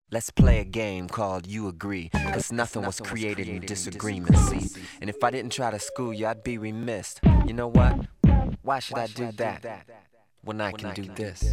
Let's play a game called You Agree, cause nothing was created in disagreement, see? And if I didn't try to school you, I'd be remiss. You know what? Why should I do that when I can do this?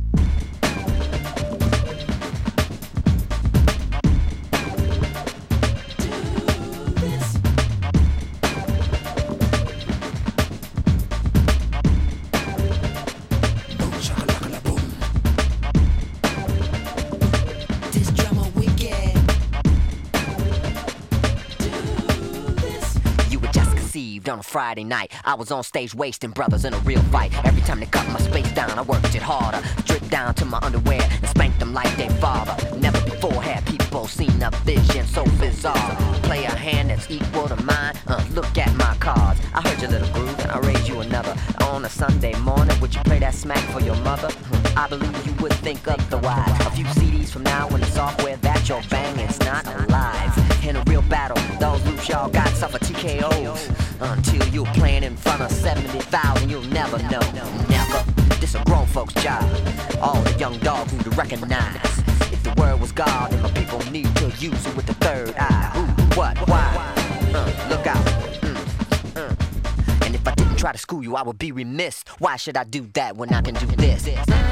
On a Friday night, I was on stage wasting brothers in a real fight. Every time they cut my space down, I worked it harder. Stripped down to my underwear and spanked them like their father. Never before had people seen a vision so bizarre. Play a hand that's equal to mine. Look at my cards. I heard your little groove and I raised you another. On a Sunday morning, would you play that smack for your mother? I believe you would think otherwise. A few CDs from now when the software that you're banging's not alive. In a real battle, those loops y'all got suffer TKOs. Until you're playing in front of 70,000, you'll never know. Never. This a grown folks' job. All the young dogs need to recognize. If the word was God, then my people need to use it with the third eye. Who, what, why? Look out. And if I didn't try to school you, I would be remiss. Why should I do that when I can do this?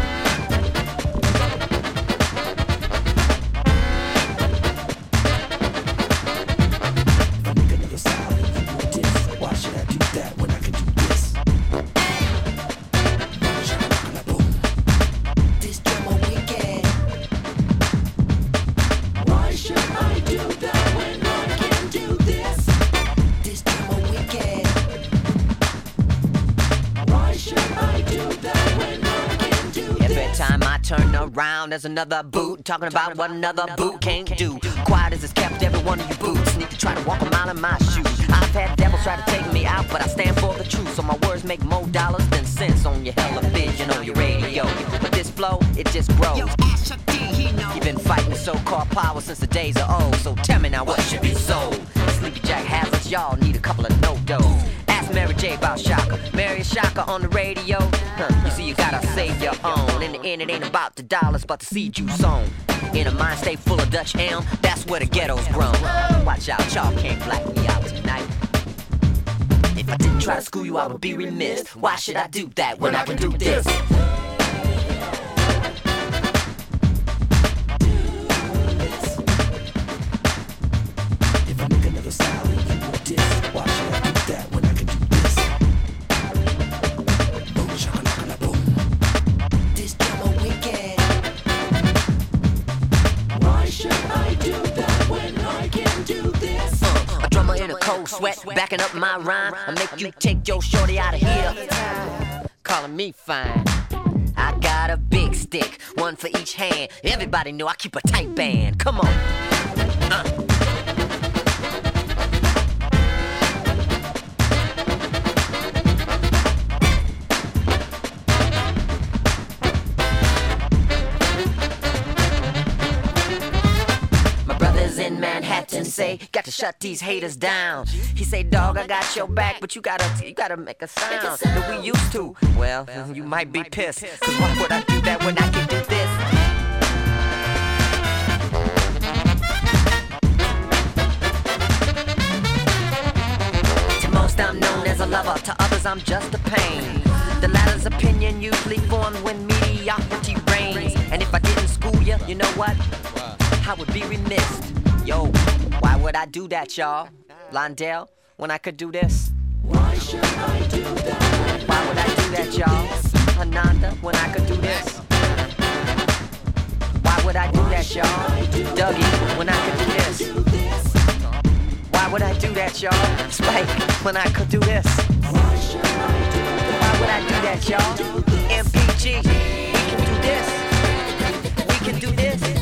Turn around, there's another boot talking about what another boot can't do. Quiet as it's kept, every one of you boots need to try to walk a mile in my shoes. I've had devils try to take me out, but I stand for the truth. So my words make more dollars than cents on your television, on your radio. But this flow, it just grows. You've been fighting the so-called power since the days of old. So tell me now what should be sold. Sleepy Jack hazards, y'all need a couple of no-dos. Ask Mary J about Shaka. Mary Shaka on the radio. You see, you gotta save your own. In the end, it ain't about the dollars, but the seed you sown. In a mind state full of Dutch elm, that's where the ghetto's grown. Watch out, y'all can't black me out tonight. If I didn't try to school you, I would be remiss. Why should I do that when I can do this? Sweat, backing up my rhyme. I make you take your shorty out of here. Calling me fine. I got a big stick, one for each hand. Everybody know I keep a tight band. Come on. In Manhattan say, got to shut these haters down. He say, dog, I got your back, but you gotta make a sound that we used to. Well, you might be pissed, cause why would I do that when I can do this? To most I'm known as a lover, to others I'm just a pain. The latter's opinion usually formed when mediocrity reigns. And if I didn't school you, you know what? I would be remiss. Yo, why would I do that, y'all? Londell, when I could do this? Why should I do that? Why would I do that, y'all? Ananda, when I could do this? Why would I do that, y'all? Dougie, when I could do this? Why would I do that, y'all? Spike, when I could do this? Why would I do that, y'all? MPG, we can do this. We can do this.